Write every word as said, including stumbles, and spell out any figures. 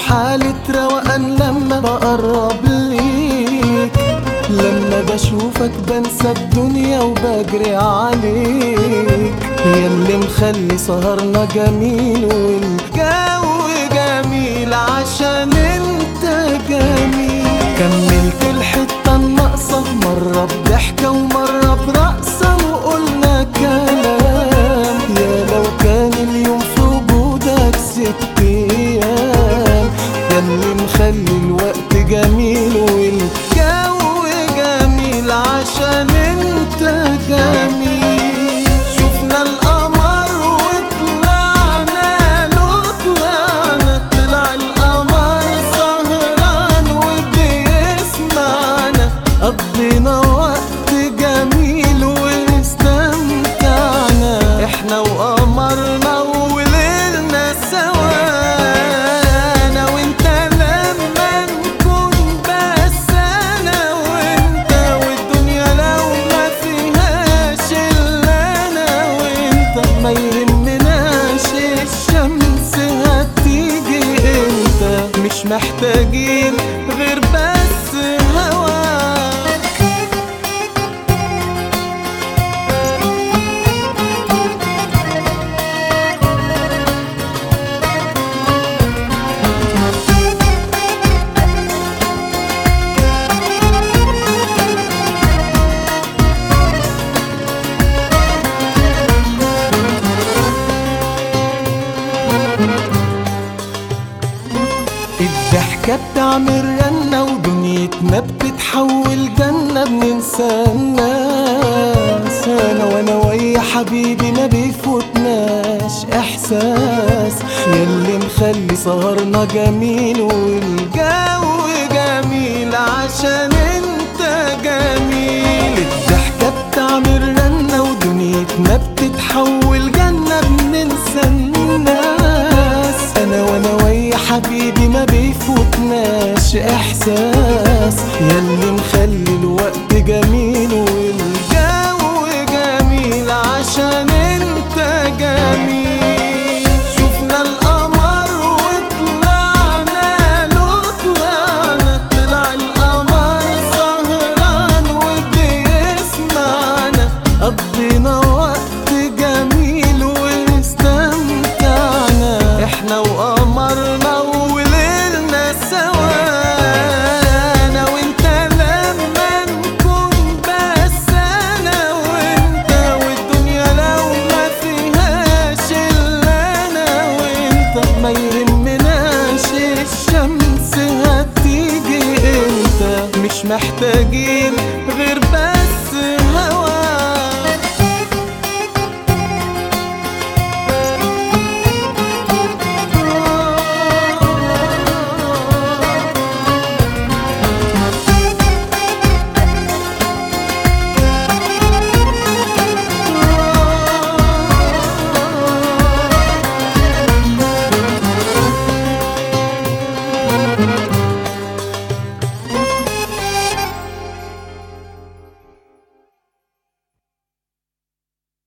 حالة روقان لما بقرب ليك، لما بشوفك بنسى الدنيا وبجري عليك، ياللي مخلي سهرنا جميل والجو جميل عشان انت جميل. كملت الحتة الناقصة مرة بضحكة ومرة برقصة وقلنا كلام، يا لو كان اليوم في وجودك ست ايام، ياللي مخلي الوقت جميل والجو جميل عشان انت جميل. شفنا القمر وطلعنا له طلعنا، طلع القمر سهران وبيسمعنا، قضينا وقت جميل واستمتعنا احنا وقمرنا وليلنا سوا، انا وانت لما نكون بس انا وانت، والدنيا لو ما فيهاش الا انا وانت، ما يهمناش الشمس هتيجي امتى، مش محتاجين غير بس هواك. الضحكة بتعمل رنة ودنيتنا بتتحول جنة، بننسى الناس انا وانا ويا حبيبي ما بيفوتناش احساس، ياللي مخلي سهرنا جميل والجو جميل عشان انت جميل. الضحكة بتعمل رنة ودنيتنا بتتحول جنة، بننسى الناس انا وانا ويا حبيبي ما بيفوتناش احساس، ياللي مخلي الوقت جميل والجو جميل عشان انت جميل. شفنا القمر وطلعنا له طلعنا، طلع القمر سهران وبيسمعنا، قضينا وقت جميل واستمتعنا احنا وقمرنا وليلنا سوا، انا وانت لما نكون بس انا وانت، والدنيا لو ما فيهاش الا انا وانت، ما يهمناش الشمس هتيجي امتى، مش محتاجين غير بس